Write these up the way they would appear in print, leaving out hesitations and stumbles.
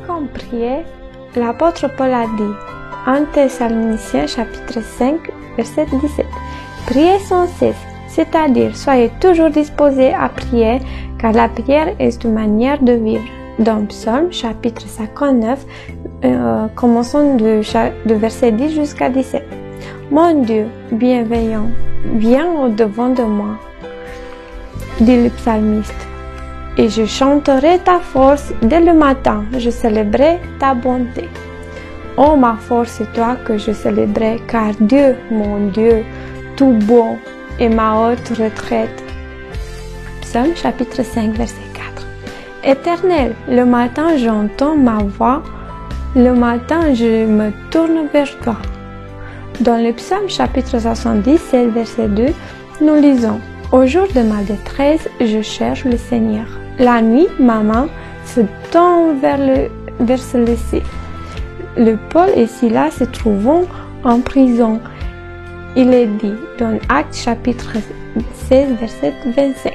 Comme prier, l'apôtre Paul a dit, 1 Thessaloniciens chapitre 5, verset 17, « Priez sans cesse, c'est-à-dire soyez toujours disposés à prier, car la prière est une manière de vivre. » Dans Psaume chapitre 59, commençons de verset 10 jusqu'à 17. « Mon Dieu, bienveillant, viens au-devant de moi, dit le psalmiste. Et je chanterai ta force dès le matin, je célébrerai ta bonté. Ô ma force, c'est toi que je célébrerai, car Dieu, mon Dieu, tout bon, est ma haute retraite. » Psaume chapitre 5, verset 4. Éternel, le matin j'entends ma voix, le matin je me tourne vers toi. Dans le Psaume chapitre 77, verset 2, nous lisons, « Au jour de ma détresse, je cherche le Seigneur. La nuit, ma main se tend vers ce laisser. » Le Paul et Silas se trouvent en prison. Il est dit dans Actes chapitre 16, verset 25.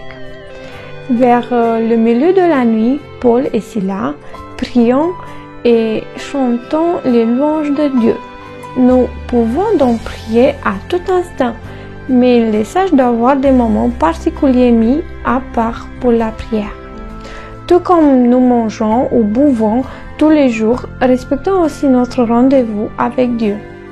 Vers le milieu de la nuit, Paul et Silas prions et chantons les louanges de Dieu. Nous pouvons donc prier à tout instant, mais il est sage d'avoir des moments particuliers mis à part pour la prière. Tout comme nous mangeons ou buvons tous les jours, respectons aussi notre rendez-vous avec Dieu.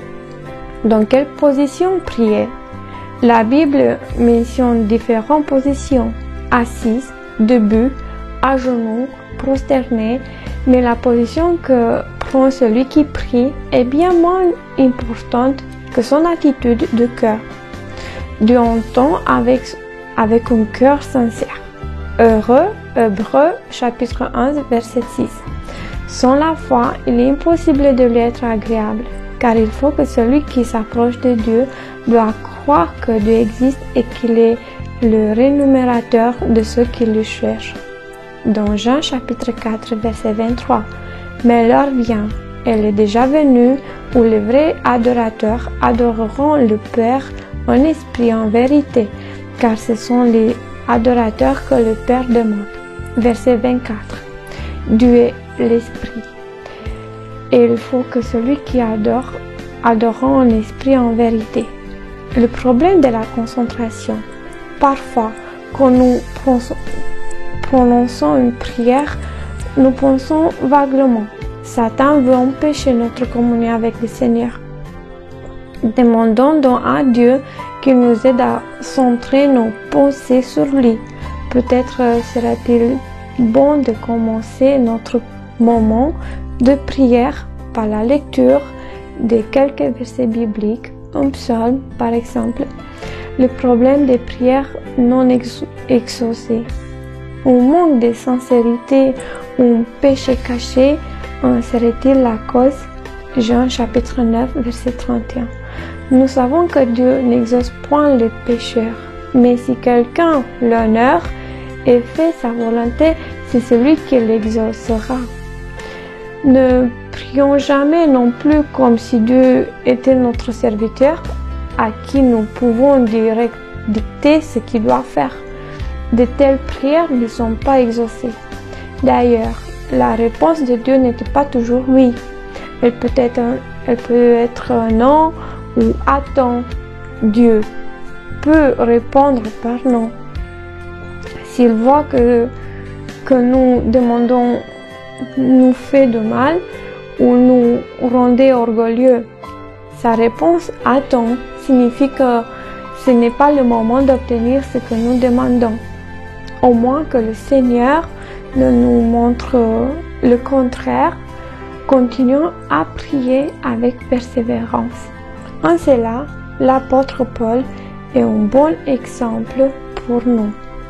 Dans quelle position prier? La Bible mentionne différentes positions, assise, debout, à genoux, prosterné, mais la position que prend celui qui prie est bien moins importante que son attitude de cœur. Dieu entend avec un cœur sincère. Heureux, Hébreux, chapitre 11, verset 6. Sans la foi, il est impossible de lui être agréable, car il faut que celui qui s'approche de Dieu doit croire que Dieu existe et qu'il est le rémunérateur de ceux qui le cherchent. Dans Jean chapitre 4, verset 23, « Mais l'heure vient, elle est déjà venue, où les vrais adorateurs adoreront le Père en esprit et en vérité, car ce sont les adorateurs que le Père demande. » Verset 24. Dieu est l'Esprit. Et il faut que celui qui adore en esprit et en vérité. Le problème de la concentration. Parfois, quand nous prononçons une prière, nous pensons vaguement. Satan veut empêcher notre communion avec le Seigneur. Demandons donc à Dieu qu'il nous aide à centrer nos pensées sur lui. Peut-être sera-t-il bon de commencer notre moment de prière par la lecture de quelques versets bibliques, un psaume par exemple. Le problème des prières non exaucées, un manque de sincérité ou un péché caché en serait-il la cause? Jean chapitre 9, verset 31. Nous savons que Dieu n'exauce point les pécheurs, mais si quelqu'un l'honore et fait sa volonté, c'est celui qui l'exaucera. Ne prions jamais non plus comme si Dieu était notre serviteur, à qui nous pouvons dicter ce qu'il doit faire. De telles prières ne sont pas exaucées. D'ailleurs, la réponse de Dieu n'était pas toujours oui. Elle peut être non ou attends. Dieu peut répondre par non. S'il voit que nous demandons nous fait de mal ou nous rendait orgueilleux, sa réponse attends signifie que ce n'est pas le moment d'obtenir ce que nous demandons. Au moins que le Seigneur ne nous montre le contraire, continuons à prier avec persévérance. En cela, l'apôtre Paul est un bon exemple pour nous.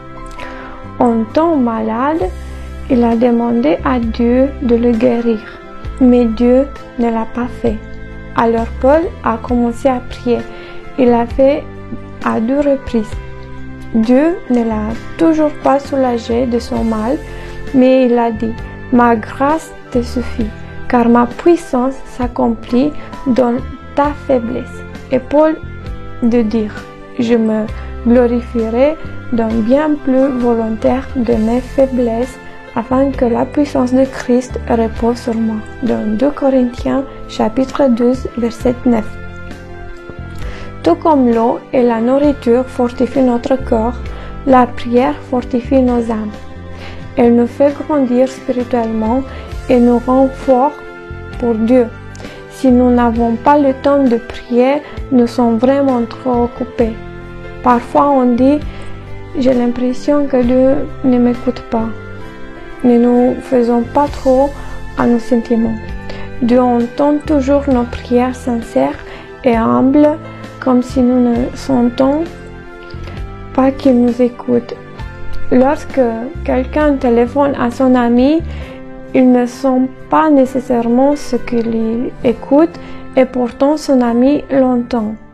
En temps malade, il a demandé à Dieu de le guérir, mais Dieu ne l'a pas fait. Alors Paul a commencé à prier. Il l'a fait à 2 reprises. Dieu ne l'a toujours pas soulagé de son mal, mais il a dit « Ma grâce te suffit, car ma puissance s'accomplit dans ta faiblesse. » Et Paul de dire « Je me glorifierai d'un bien plus volontaire de mes faiblesses, afin que la puissance de Christ repose sur moi. Dans 2 Corinthiens chapitre 12 verset 9. Tout comme l'eau et la nourriture fortifient notre corps, la prière fortifie nos âmes. Elle nous fait grandir spirituellement et nous rend forts pour Dieu. Si nous n'avons pas le temps de prier, nous sommes vraiment trop occupés. Parfois on dit « j'ai l'impression que Dieu ne m'écoute pas ». Ne nous faisons pas trop à nos sentiments. Dieu entend toujours nos prières sincères et humbles, comme si nous ne sentons pas qu'il nous écoute. Lorsque quelqu'un téléphone à son ami, il ne sent pas nécessairement ce qu'il écoute et pourtant son ami l'entend.